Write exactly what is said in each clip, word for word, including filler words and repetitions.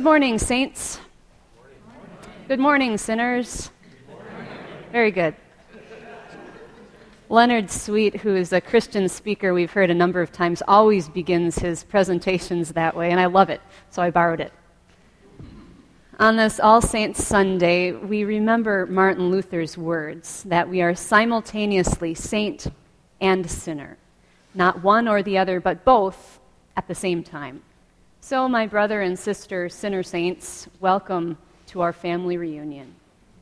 Good morning, saints. Good morning, sinners. Very good. Leonard Sweet, who is a Christian speaker we've heard a number of times, always begins his presentations that way, and I love it, so I borrowed it. On this All Saints Sunday, we remember Martin Luther's words that we are simultaneously saint and sinner, not one or the other, but both at the same time. So, my brother and sister, sinner saints, welcome to our family reunion.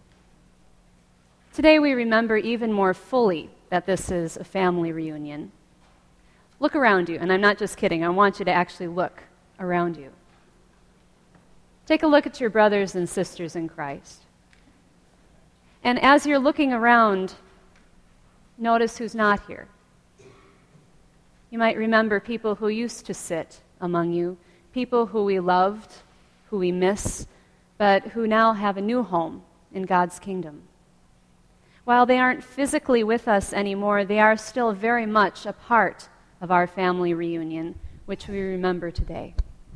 Today we remember even more fully that this is a family reunion. Look around you, and I'm not just kidding, I want you to actually look around you. Take a look at your brothers and sisters in Christ. And as you're looking around, notice who's not here. You might remember people who used to sit among you, people who we loved, who we miss, but who now have a new home in God's kingdom. While they aren't physically with us anymore, they are still very much a part of our family reunion, which we remember today.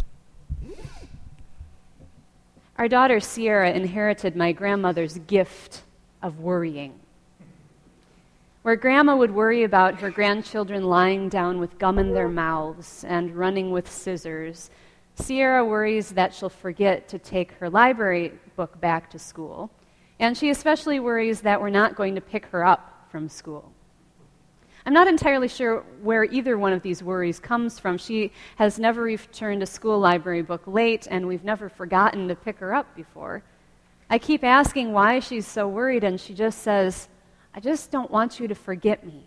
Our daughter Sierra inherited my grandmother's gift of worrying. Where Grandma would worry about her grandchildren lying down with gum in their mouths and running with scissors, Sierra worries that she'll forget to take her library book back to school, and she especially worries that we're not going to pick her up from school. I'm not entirely sure where either one of these worries comes from. She has never returned a school library book late, and we've never forgotten to pick her up before. I keep asking why she's so worried, and she just says, I just don't want you to forget me.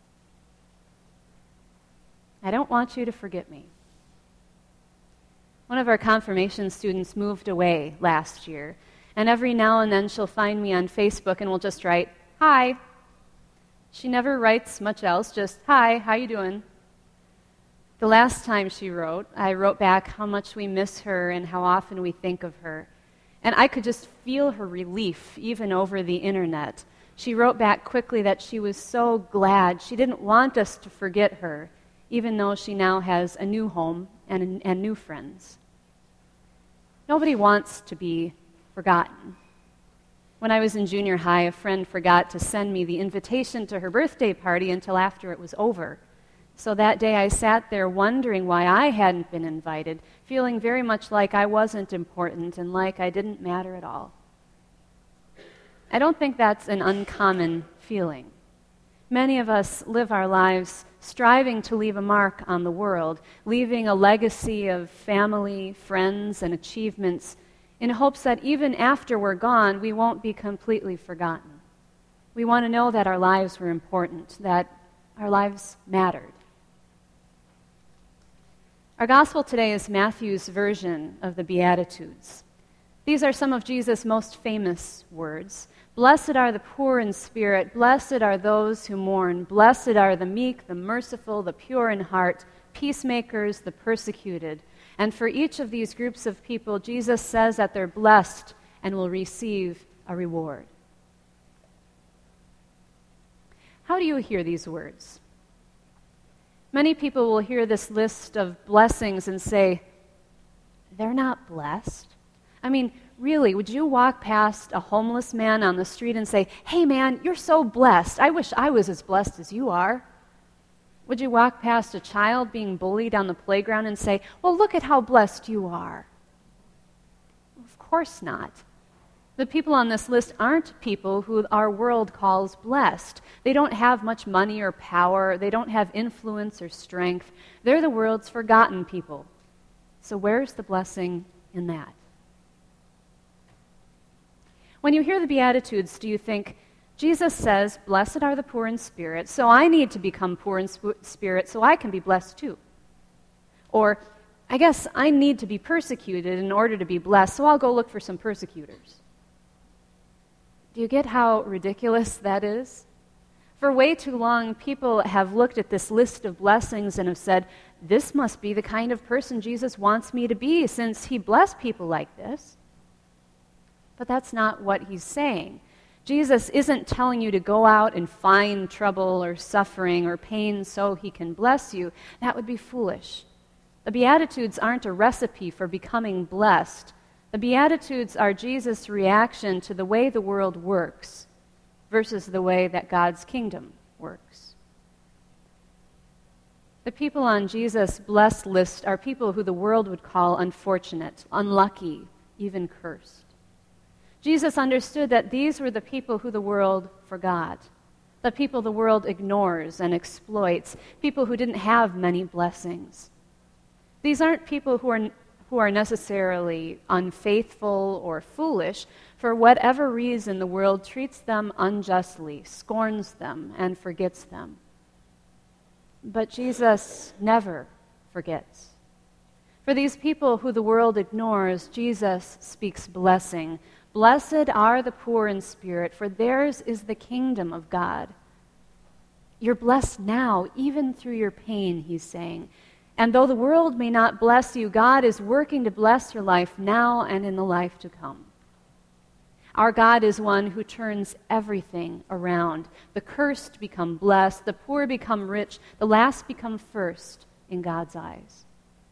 I don't want you to forget me. One of our confirmation students moved away last year, and every now and then she'll find me on Facebook and will just write, hi. She never writes much else, just, hi, how you doing? The last time she wrote, I wrote back how much we miss her and how often we think of her. And I could just feel her relief, even over the internet. She wrote back quickly that she was so glad. She didn't want us to forget her, even though she now has a new home and, and new friends. Nobody wants to be forgotten. When I was in junior high, a friend forgot to send me the invitation to her birthday party until after it was over. So that day I sat there wondering why I hadn't been invited, feeling very much like I wasn't important and like I didn't matter at all. I don't think that's an uncommon feeling. Many of us live our lives striving to leave a mark on the world, leaving a legacy of family, friends, and achievements in hopes that even after we're gone, we won't be completely forgotten. We want to know that our lives were important, that our lives mattered. Our gospel today is Matthew's version of the Beatitudes. These are some of Jesus' most famous words. Blessed are the poor in spirit, blessed are those who mourn, blessed are the meek, the merciful, the pure in heart, peacemakers, the persecuted. And for each of these groups of people, Jesus says that they're blessed and will receive a reward. How do you hear these words? Many people will hear this list of blessings and say, they're not blessed. I mean, really, would you walk past a homeless man on the street and say, hey man, you're so blessed. I wish I was as blessed as you are. Would you walk past a child being bullied on the playground and say, well, look at how blessed you are? Of course not. The people on this list aren't people who our world calls blessed. They don't have much money or power. They don't have influence or strength. They're the world's forgotten people. So where's the blessing in that? When you hear the Beatitudes, do you think, Jesus says, blessed are the poor in spirit, so I need to become poor in sp- spirit so I can be blessed too? Or, I guess I need to be persecuted in order to be blessed, so I'll go look for some persecutors. Do you get how ridiculous that is? For way too long, people have looked at this list of blessings and have said, this must be the kind of person Jesus wants me to be since he blessed people like this. But that's not what he's saying. Jesus isn't telling you to go out and find trouble or suffering or pain so he can bless you. That would be foolish. The Beatitudes aren't a recipe for becoming blessed, The Beatitudes are Jesus' reaction to the way the world works versus the way that God's kingdom works. The people on Jesus' blessed list are people who the world would call unfortunate, unlucky, even cursed. Jesus understood that these were the people who the world forgot, the people the world ignores and exploits, people who didn't have many blessings. These aren't people who are, who are necessarily unfaithful or foolish. For whatever reason, the world treats them unjustly, scorns them, and forgets them. But Jesus never forgets. For these people who the world ignores, Jesus speaks blessing. Blessed are the poor in spirit, for theirs is the kingdom of God. You're blessed now, even through your pain, he's saying. And though the world may not bless you, God is working to bless your life now and in the life to come. Our God is one who turns everything around. The cursed become blessed, the poor become rich, the last become first in God's eyes.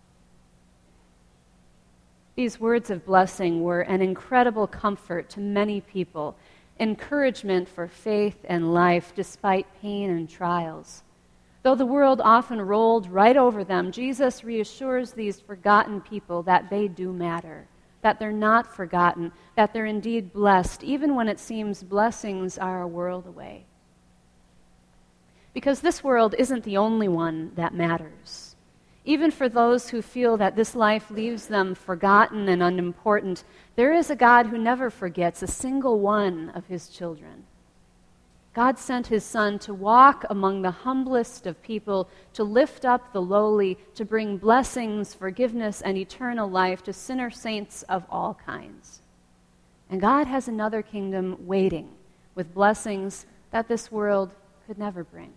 These words of blessing were an incredible comfort to many people, encouragement for faith and life despite pain and trials. Though the world often rolled right over them, Jesus reassures these forgotten people that they do matter, that they're not forgotten, that they're indeed blessed, even when it seems blessings are a world away. Because this world isn't the only one that matters. Even for those who feel that this life leaves them forgotten and unimportant, there is a God who never forgets a single one of his children. God sent his Son to walk among the humblest of people, to lift up the lowly, to bring blessings, forgiveness, and eternal life to sinner saints of all kinds. And God has another kingdom waiting with blessings that this world could never bring.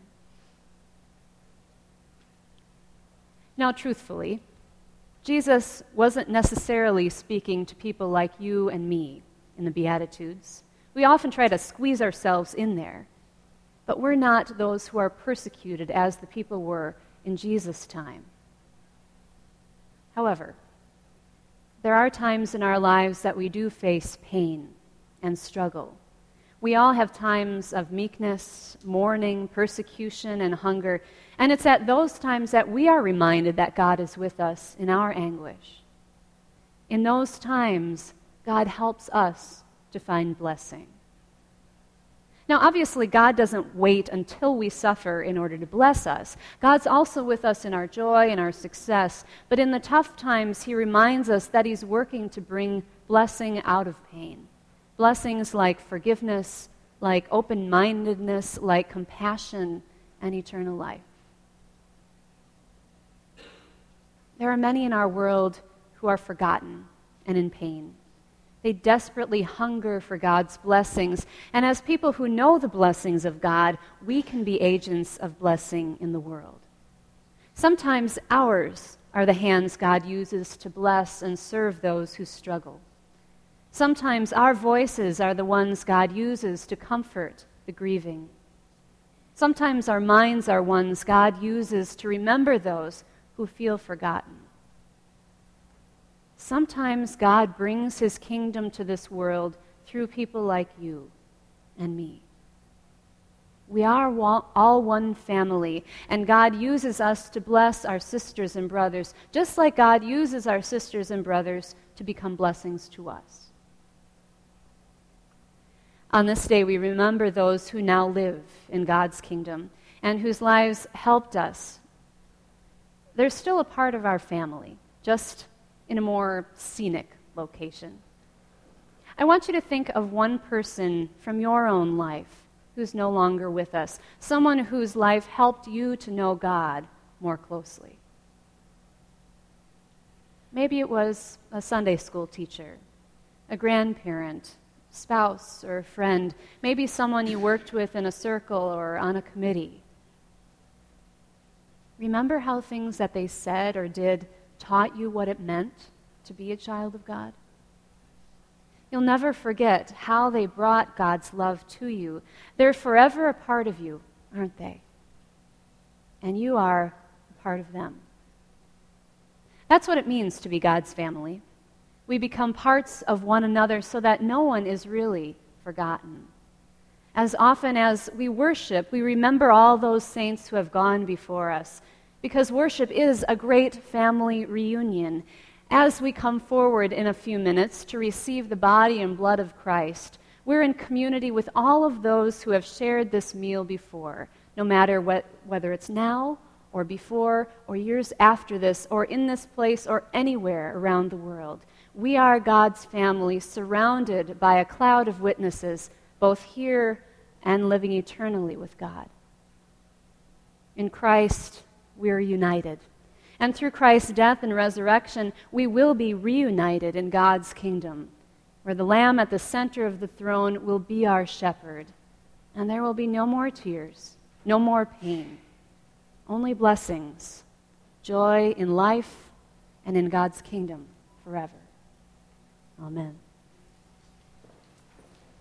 Now, truthfully, Jesus wasn't necessarily speaking to people like you and me in the Beatitudes. We often try to squeeze ourselves in there. But we're not those who are persecuted as the people were in Jesus' time. However, there are times in our lives that we do face pain and struggle. We all have times of meekness, mourning, persecution, and hunger, and it's at those times that we are reminded that God is with us in our anguish. In those times, God helps us to find blessing. Now, obviously, God doesn't wait until we suffer in order to bless us. God's also with us in our joy and our success, but in the tough times, he reminds us that he's working to bring blessing out of pain. Blessings like forgiveness, like open-mindedness, like compassion, and eternal life. There are many in our world who are forgotten and in pain. They desperately hunger for God's blessings. And as people who know the blessings of God, we can be agents of blessing in the world. Sometimes ours are the hands God uses to bless and serve those who struggle. Sometimes our voices are the ones God uses to comfort the grieving. Sometimes our minds are ones God uses to remember those who feel forgotten. Sometimes God brings his kingdom to this world through people like you and me. We are all one family, and God uses us to bless our sisters and brothers, just like God uses our sisters and brothers to become blessings to us. On this day, we remember those who now live in God's kingdom and whose lives helped us. They're still a part of our family, just in a more scenic location. I want you to think of one person from your own life who's no longer with us, someone whose life helped you to know God more closely. Maybe it was a Sunday school teacher, a grandparent, spouse, or a friend, maybe someone you worked with in a circle or on a committee. Remember how things that they said or did taught you what it meant to be a child of God? You'll never forget how they brought God's love to you. They're forever a part of you, aren't they? And you are a part of them. That's what it means to be God's family. we become parts of one another so that no one is really forgotten. As often as we worship, we remember all those saints who have gone before us, because worship is a great family reunion. As we come forward in a few minutes to receive the body and blood of Christ, we're in community with all of those who have shared this meal before, no matter what, whether it's now or before or years after this or in this place or anywhere around the world. We are God's family, surrounded by a cloud of witnesses, both here and living eternally with God. In Christ, we're united. And through Christ's death and resurrection, we will be reunited in God's kingdom, where the Lamb at the center of the throne will be our shepherd. And there will be no more tears, no more pain, only blessings, joy in life and in God's kingdom forever. Amen.